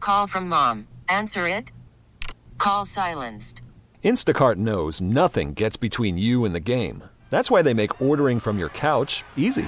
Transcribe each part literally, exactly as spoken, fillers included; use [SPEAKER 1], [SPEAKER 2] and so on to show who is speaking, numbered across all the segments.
[SPEAKER 1] Call from mom. Answer it. Call silenced.
[SPEAKER 2] Instacart knows nothing gets between you and the game. That's why they make ordering from your couch easy.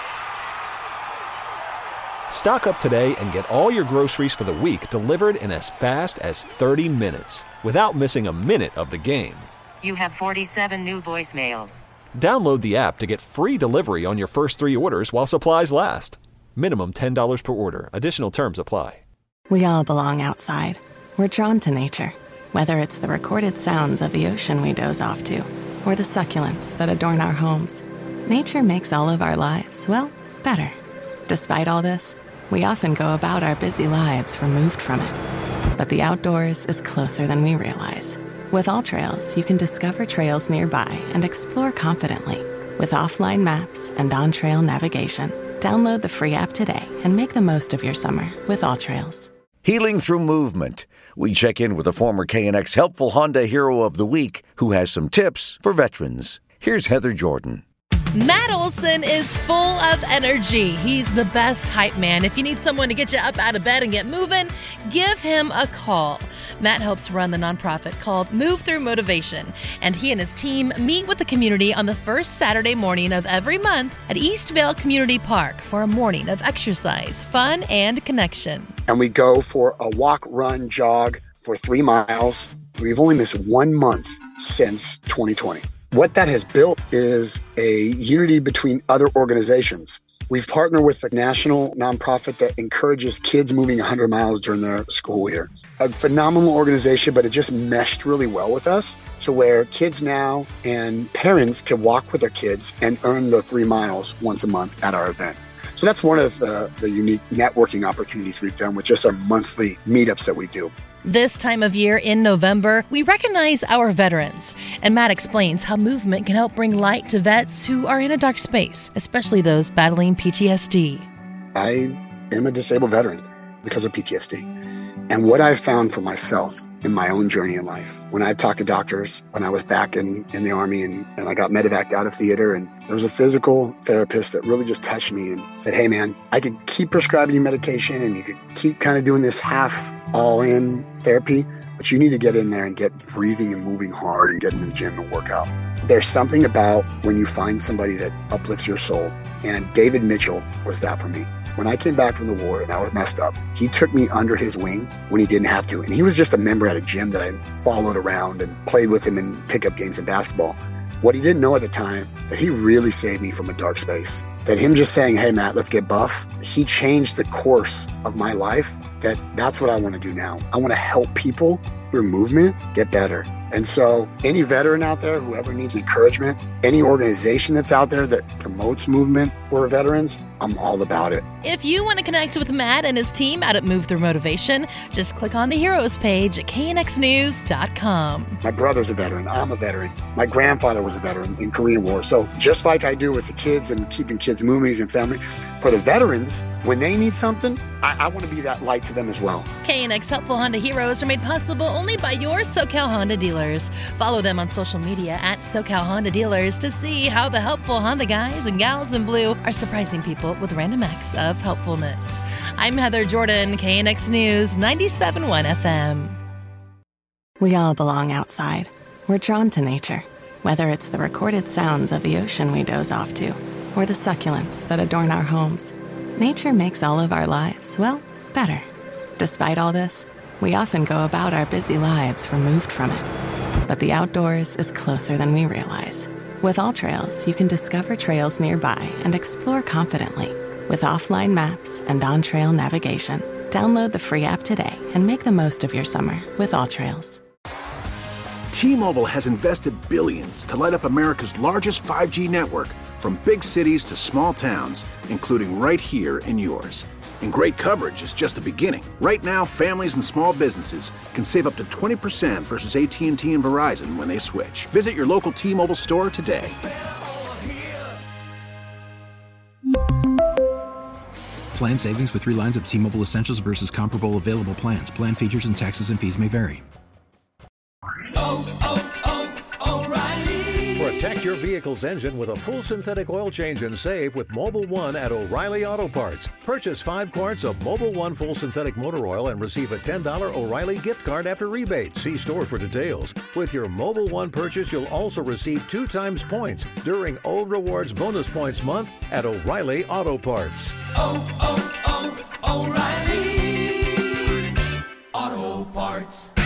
[SPEAKER 2] Stock up today and get all your groceries for the week delivered in as fast as thirty minutes without missing a minute of the game.
[SPEAKER 1] You have forty-seven new voicemails.
[SPEAKER 2] Download the app to get free delivery on your first three orders while supplies last. Minimum ten dollars per order. Additional terms apply.
[SPEAKER 3] We all belong outside. We're drawn to nature, whether it's the recorded sounds of the ocean we doze off to, or the succulents that adorn our homes. Nature makes all of our lives, well, better. Despite all this, we often go about our busy lives removed from it. But the outdoors is closer than we realize. With AllTrails, you can discover trails nearby and explore confidently. With offline maps and on-trail navigation, download the free app today and make the most of your summer with AllTrails.
[SPEAKER 4] Healing through movement. We check in with a former K N X Helpful Honda Hero of the Week who has some tips for veterans. Here's Heather Jordan.
[SPEAKER 5] Matt Olson is full of energy. He's the best hype man. If you need someone to get you up out of bed and get moving, give him a call. Matt helps run the nonprofit called Move Through Motivation, and he and his team meet with the community on the first Saturday morning of every month at Eastvale Community Park for a morning of exercise, fun, and connection.
[SPEAKER 6] And we go for a walk, run, jog for three miles. We've only missed one month since twenty twenty. What that has built is a unity between other organizations. We've partnered with a national nonprofit that encourages kids moving one hundred miles during their school year. A phenomenal organization, but it just meshed really well with us to where kids now and parents can walk with their kids and earn the three miles once a month at our event. So that's one of the, the unique networking opportunities we've done with just our monthly meetups that we do.
[SPEAKER 5] This time of year in November, we recognize our veterans, and Matt explains how movement can help bring light to vets who are in a dark space, especially those battling P T S D.
[SPEAKER 6] I am a disabled veteran because of P T S D. And what I've found for myself in my own journey in life, when I've talked to doctors, when I was back in, in the Army and, and I got medevaced out of theater, and there was a physical therapist that really just touched me and said, hey man, I could keep prescribing you medication and you could keep kind of doing this half all-in therapy, but you need to get in there and get breathing and moving hard and get into the gym and work out. There's something about when you find somebody that uplifts your soul, and David Mitchell was that for me. When I came back from the war and I was messed up, he took me under his wing when he didn't have to. And he was just a member at a gym that I followed around and played with him in pickup games and basketball. What he didn't know at the time, that he really saved me from a dark space. That him just saying, hey, Matt, let's get buff. He changed the course of my life. That that's what I want to do now. I want to help people through movement get better. And so any veteran out there, whoever needs encouragement, any organization that's out there that promotes movement for veterans, I'm all about it.
[SPEAKER 5] If you want to connect with Matt and his team out at Move Through Motivation, just click on the Heroes page at K N X news dot com.
[SPEAKER 6] My brother's a veteran. I'm a veteran. My grandfather was a veteran in Korean War. So just like I do with the kids and keeping kids movies and family, for the veterans, when they need something, I, I want to be that light to them as well.
[SPEAKER 5] K N X Helpful Honda Heroes are made possible only by your SoCal Honda dealers. Follow them on social media at SoCal Honda Dealers to see how the helpful Honda guys and gals in blue are surprising people with random acts of helpfulness. I'm Heather Jordan, K N X News, ninety-seven point one F M.
[SPEAKER 3] We all belong outside. We're drawn to nature, whether it's the recorded sounds of the ocean we doze off to, or the succulents that adorn our homes. Nature makes all of our lives, well, better. Despite all this, we often go about our busy lives removed from it. But the outdoors is closer than we realize. With AllTrails, you can discover trails nearby and explore confidently. With offline maps and on-trail navigation, download the free app today and make the most of your summer with AllTrails.
[SPEAKER 7] T-Mobile has invested billions to light up America's largest five G network, from big cities to small towns, including right here in yours. And great coverage is just the beginning. Right now, families and small businesses can save up to twenty percent versus A T and T and Verizon when they switch. Visit your local T-Mobile store today.
[SPEAKER 8] Plan savings with three lines of T-Mobile Essentials versus comparable available plans. Plan features and taxes and fees may vary.
[SPEAKER 9] Oh, oh, oh, O'Reilly.
[SPEAKER 10] Protect your
[SPEAKER 9] vehicle's engine with a full synthetic oil change and save with Mobil one at O'Reilly Auto Parts. Purchase five quarts of Mobil one full synthetic motor oil and receive a ten dollars O'Reilly gift card after rebate. See store for details. With your Mobil one purchase, you'll also receive two times points during O Rewards Bonus Points Month at O'Reilly Auto Parts.
[SPEAKER 10] Oh, oh, oh, O'Reilly Auto Parts.